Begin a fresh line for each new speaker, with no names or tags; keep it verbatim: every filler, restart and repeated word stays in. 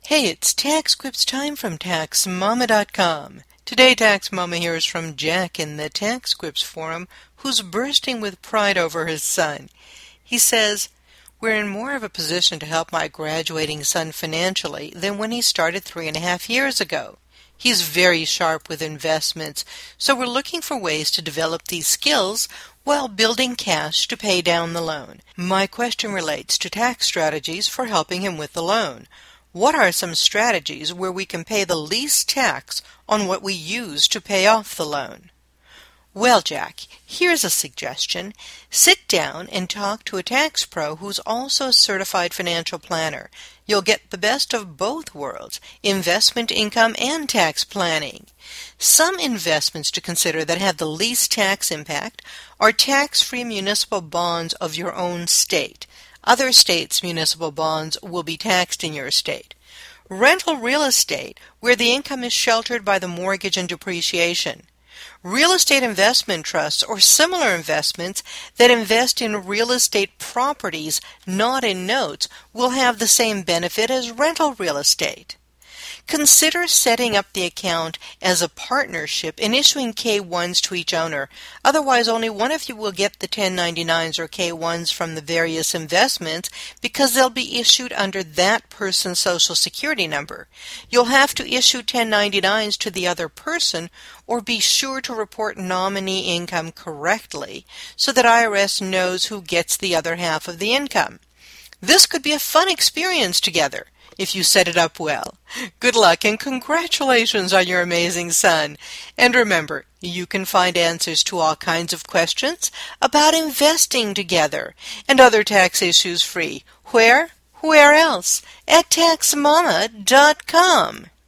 Hey, it's Tax Quips time from Tax Mama dot com. Today, Tax Mama hears from Jack in the Tax Quips forum, who's bursting with pride over his son. He says, "We're in more of a position to help my graduating son financially than when he started three and a half years ago. He's very sharp with investments, so we're looking for ways to develop these skills while building cash to pay down the loan. My question relates to tax strategies for helping him with the loan. What are some strategies where we can pay the least tax on what we use to pay off the loan?" Well, Jack, here's a suggestion. Sit down and talk to a tax pro who's also a certified financial planner. You'll get the best of both worlds, investment income and tax planning. Some investments to consider that have the least tax impact are tax-free municipal bonds of your own state. Other states' municipal bonds will be taxed in your state. Rental real estate, where the income is sheltered by the mortgage and depreciation. Real estate investment trusts or similar investments that invest in real estate properties, not in notes, will have the same benefit as rental real estate. Consider setting up the account as a partnership and issuing K ones to each owner. Otherwise, only one of you will get the ten ninety-nines or K ones from the various investments because they'll be issued under that person's Social Security number. You'll have to issue ten ninety-nines to the other person or be sure to report nominee income correctly so that I R S knows who gets the other half of the income. This could be a fun experience together if you set it up well. Good luck and congratulations on your amazing son. And remember, you can find answers to all kinds of questions about investing together and other tax issues free. Where? Where else? At Tax Mama dot com.